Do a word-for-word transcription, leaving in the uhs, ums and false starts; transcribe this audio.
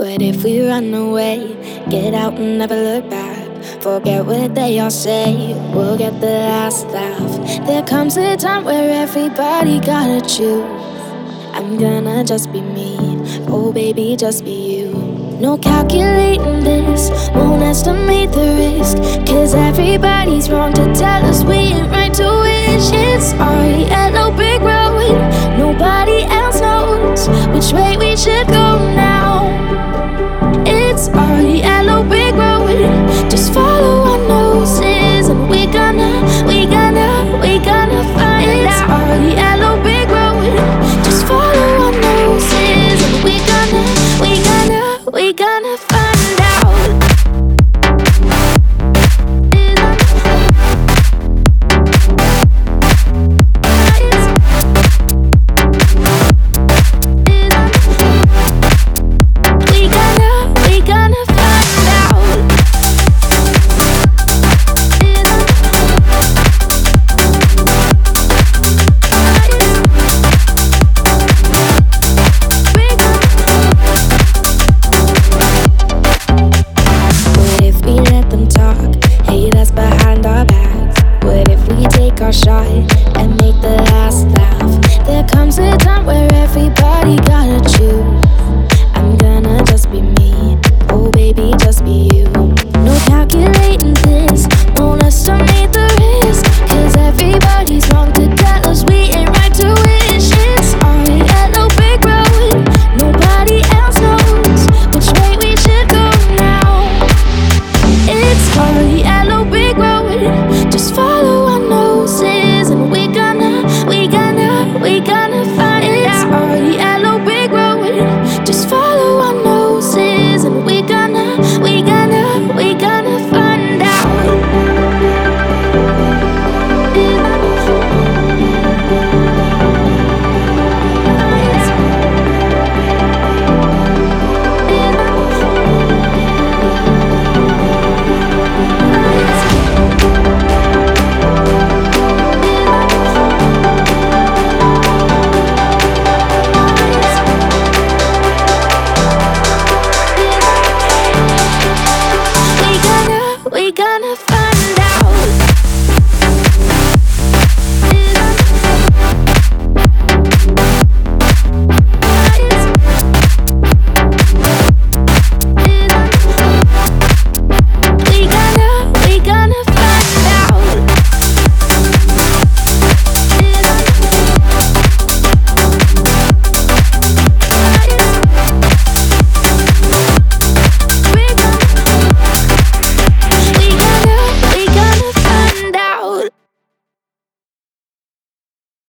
What if we run away, get out and never look back? Forget what they all say, we'll get the last laugh. There comes a time where everybody gotta choose. I'm gonna just be me, oh baby, just be you. No calculating this, won't estimate the risk, cause everybody's wrong to tell us we ain't right to wish. It's our yellow brick road, nobody else knows which way we should go now.